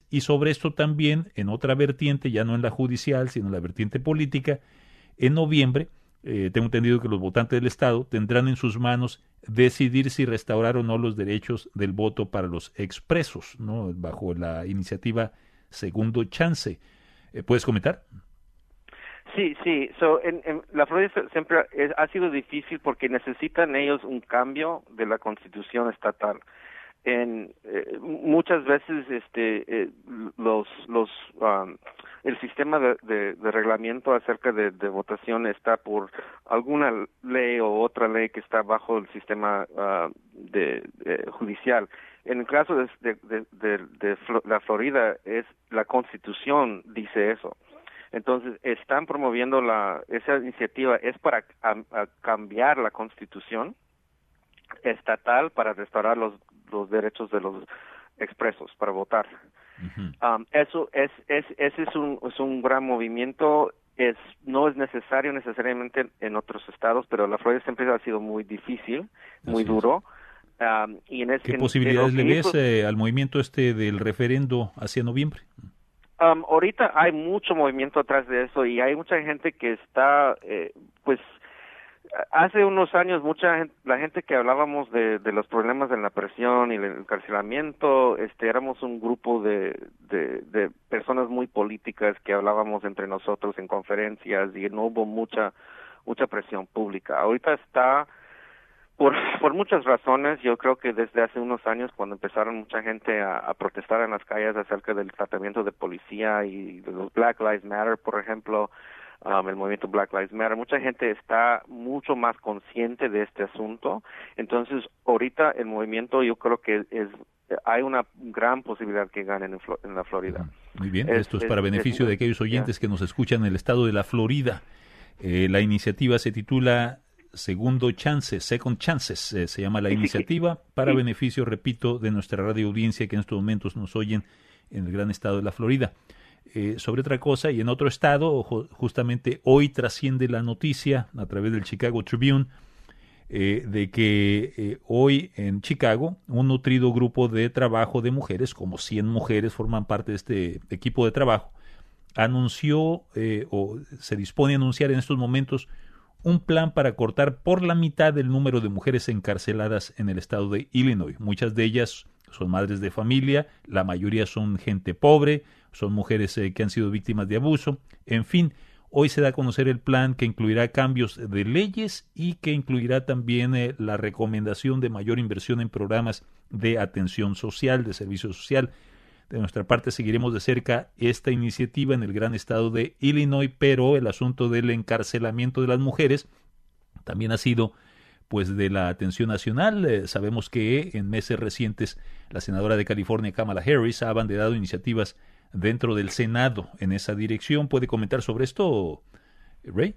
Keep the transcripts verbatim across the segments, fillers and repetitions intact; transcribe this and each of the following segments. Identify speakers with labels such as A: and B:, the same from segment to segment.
A: y sobre esto también, en otra vertiente, ya no en la judicial, sino en la vertiente política, en noviembre, eh, tengo entendido que los votantes del Estado tendrán en sus manos decidir si restaurar o no los derechos del voto para los expresos, ¿no? Bajo la iniciativa Segundo Chance. Eh, ¿Puedes comentar?
B: Sí, sí. So, en, en la Florida siempre es, ha sido difícil porque necesitan ellos un cambio de la Constitución estatal. En eh, muchas veces, este, eh, los los um, el sistema de, de, de reglamento acerca de, de votación está por alguna ley o otra ley que está bajo el sistema uh, de, de judicial. En el caso de, de, de, de, de la Florida, es la Constitución dice eso. Entonces, están promoviendo la esa iniciativa es para a, a cambiar la Constitución estatal para restaurar los los derechos de los expresos para votar. Uh-huh. Um, eso es es ese es un es un gran movimiento. Es no es necesario necesariamente en, en otros estados, pero la Florida siempre ha sido muy difícil, muy Así duro. Um, y en ese,
A: ¿Qué
B: en,
A: posibilidades
B: en
A: le ves
B: hizo,
A: eh, al movimiento este del referendo hacia noviembre?
B: Um, ahorita hay mucho movimiento atrás de eso y hay mucha gente que está, eh, pues, hace unos años mucha gente, la gente que hablábamos de, de los problemas de la presión y el encarcelamiento, este, éramos un grupo de, de, de personas muy políticas que hablábamos entre nosotros en conferencias y no hubo mucha, mucha presión pública. Ahorita está Por, por muchas razones. Yo creo que desde hace unos años, cuando empezaron mucha gente a, a protestar en las calles acerca del tratamiento de policía y de los Black Lives Matter, por ejemplo, um, el movimiento Black Lives Matter, mucha gente está mucho más consciente de este asunto. Entonces, ahorita el movimiento yo creo que es hay una gran posibilidad que ganen en, Flo- en la Florida.
A: Muy bien,
B: es,
A: esto es,
B: es
A: para
B: es,
A: beneficio
B: es,
A: de aquellos oyentes
B: yeah.
A: que nos escuchan en el estado de la Florida. Eh, la iniciativa se titula Segundo Chance, Second Chances, eh, se llama la iniciativa, para beneficio, repito, de nuestra radio audiencia que en estos momentos nos oyen en el gran estado de la Florida. Eh, sobre otra cosa, y en otro estado, justamente hoy trasciende la noticia a través del Chicago Tribune, eh, de que eh, hoy en Chicago un nutrido grupo de trabajo de mujeres, como cien mujeres forman parte de este equipo de trabajo, anunció eh, o se dispone a anunciar en estos momentos un plan para cortar por la mitad el número de mujeres encarceladas en el estado de Illinois. Muchas de ellas son madres de familia, la mayoría son gente pobre, son mujeres eh, que han sido víctimas de abuso. En fin, hoy se da a conocer el plan que incluirá cambios de leyes y que incluirá también eh, la recomendación de mayor inversión en programas de atención social, de servicio social. De nuestra parte seguiremos de cerca esta iniciativa en el gran estado de Illinois, pero el asunto del encarcelamiento de las mujeres también ha sido pues de la atención nacional. Eh, sabemos que en meses recientes la senadora de California, Kamala Harris, ha abanderado iniciativas dentro del Senado en esa dirección. ¿Puede comentar sobre esto, Ray?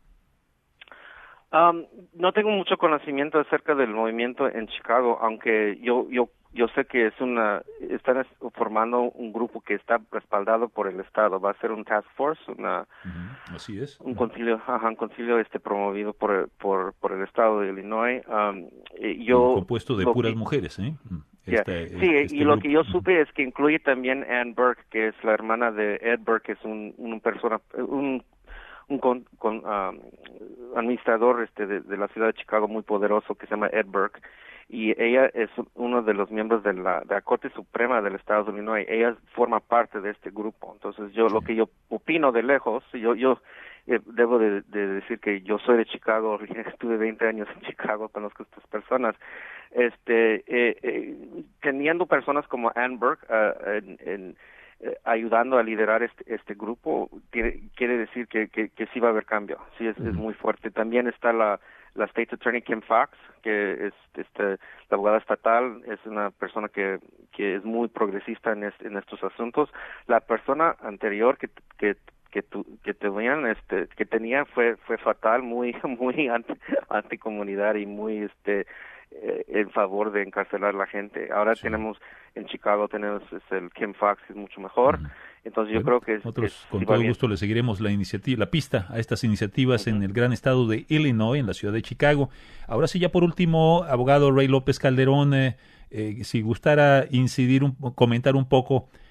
B: Um, no tengo mucho conocimiento acerca del movimiento en Chicago, aunque yo yo yo sé que es una están formando un grupo que está respaldado por el estado. Va a ser un task force, una
A: uh-huh. Así es,
B: un concilio, ajá, un concilio este promovido por por por el estado de Illinois. Um, yo
A: compuesto de puras que, mujeres, ¿eh?
B: Esta, yeah. Sí, este y grupo. Lo que yo supe uh-huh. es que incluye también Ann Burke, que es la hermana de Ed Burke, que es un un persona un un con, con, um, administrador este de, de la ciudad de Chicago muy poderoso que se llama Ed Burke, y ella es uno de los miembros de la, de la Corte Suprema del Estado de Illinois. Ella forma parte de este grupo. Entonces yo sí. Lo que yo opino de lejos, yo yo eh, debo de, de decir que yo soy de Chicago, estuve veinte años en Chicago, conozco a estas personas. Este eh, eh, teniendo personas como Ann Burke uh, en, en Eh, ayudando a liderar este este grupo, tiene, quiere decir que, que que sí va a haber cambio, sí es, uh-huh. es muy fuerte. También está la la State Attorney Kim Fox, que es este la abogada estatal, es una persona que que es muy progresista en este, en estos asuntos. La persona anterior que que que tu, que tenían este que tenía fue fue fatal, muy muy anti anticomunidad y muy este eh, en favor de encarcelar a la gente. Ahora sí. tenemos en Chicago tenemos es el Kim Fox, que es mucho mejor. Uh-huh. Entonces yo
A: bueno,
B: creo que es,
A: nosotros
B: es,
A: con
B: sí
A: todo gusto le seguiremos la iniciativa, la pista a estas iniciativas uh-huh. en el gran estado de Illinois, en la ciudad de Chicago. Ahora sí, ya por último, abogado Ray López Calderón, eh, eh, si gustara incidir, un, comentar un poco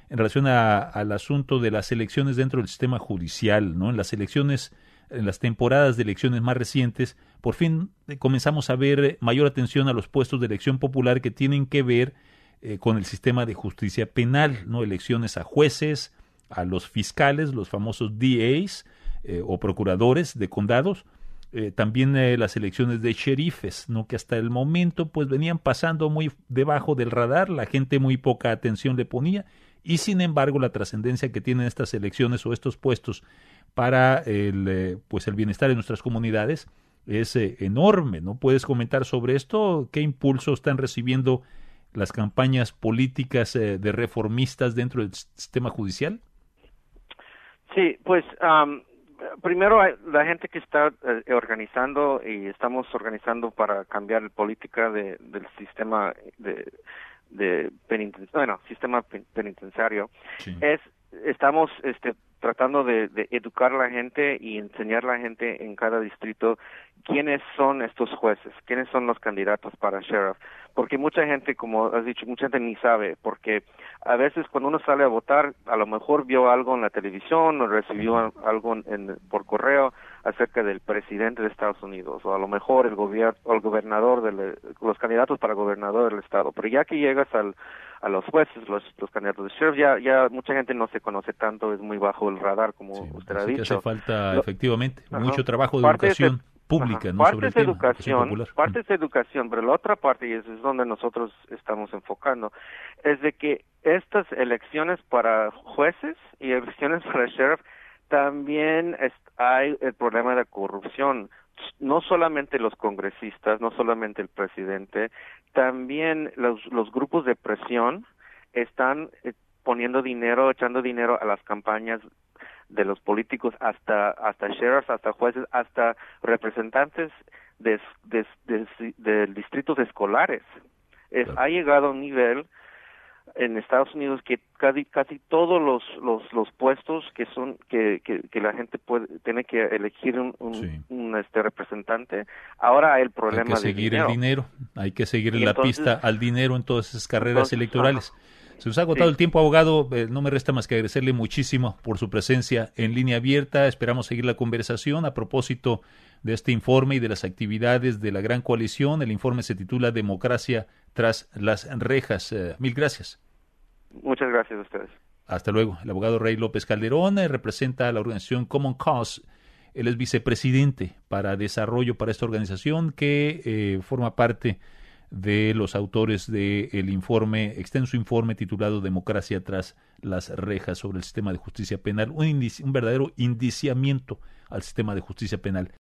A: en relación a, al asunto de las elecciones dentro del sistema judicial, ¿no? En las elecciones, en las temporadas de elecciones más recientes, por fin eh, comenzamos a ver mayor atención a los puestos de elección popular que tienen que ver eh, con el sistema de justicia penal, ¿no? Elecciones a jueces, a los fiscales, los famosos D As eh, o procuradores de condados, eh, también eh, las elecciones de sheriffes, ¿no? Que hasta el momento pues venían pasando muy debajo del radar, la gente muy poca atención le ponía, y sin embargo la trascendencia que tienen estas elecciones o estos puestos para el, eh, pues el bienestar de nuestras comunidades es eh, enorme, ¿no? ¿Puedes comentar sobre esto? ¿Qué impulso están recibiendo las campañas políticas eh, de reformistas dentro del sistema judicial?
B: Sí, pues um, primero la gente que está eh, organizando y estamos organizando para cambiar la política de, del sistema de, de peniten, bueno, sistema penitenciario, sí. es estamos este tratando de, de educar a la gente y enseñar a la gente en cada distrito quiénes son estos jueces, quiénes son los candidatos para sheriff, porque mucha gente, como has dicho, mucha gente ni sabe, porque a veces cuando uno sale a votar, a lo mejor vio algo en la televisión o recibió algo en, por correo acerca del presidente de Estados Unidos, o a lo mejor el gobierno, o el gobernador, de los candidatos para gobernador del estado, pero ya que llegas al a los jueces, los, los candidatos de sheriff, ya, ya mucha gente no se conoce tanto, es muy bajo el radar, como sí, usted ha dicho.
A: Que hace falta, Lo, efectivamente, ajá, mucho trabajo de educación de, pública, ajá, ¿no?
B: Parte
A: sobre
B: es educación, parte es educación, pero la otra parte, y eso es donde nosotros estamos enfocando, es de que estas elecciones para jueces y elecciones para sheriff, también es, hay el problema de corrupción. No solamente los congresistas, no solamente el presidente, también los, los grupos de presión están eh, poniendo dinero, echando dinero a las campañas de los políticos, hasta hasta sheriffs, hasta jueces, hasta representantes de, de, de, de, de distritos escolares. Es, ha llegado a un nivel en Estados Unidos que casi casi todos los los los puestos que son que que, que la gente puede tiene que elegir un, un, sí. un este representante, ahora hay el problema
A: hay que seguir
B: de dinero.
A: el dinero, hay que seguir la
B: entonces,
A: pista al dinero en todas esas carreras
B: entonces,
A: electorales. Ajá. Se nos ha agotado sí. el tiempo, abogado. Eh, no me resta más que agradecerle muchísimo por su presencia en Línea Abierta. Esperamos seguir la conversación a propósito de este informe y de las actividades de la Gran Coalición. El informe se titula Democracia tras las rejas. Eh, mil gracias.
B: Muchas gracias a ustedes.
A: Hasta luego. El abogado Ray López Calderón eh, representa a la organización Common Cause. Él es vicepresidente para desarrollo para esta organización que eh, forma parte de los autores del informe, extenso informe titulado Democracia tras las rejas sobre el sistema de justicia penal, un, indici- un verdadero indiciamiento al sistema de justicia penal.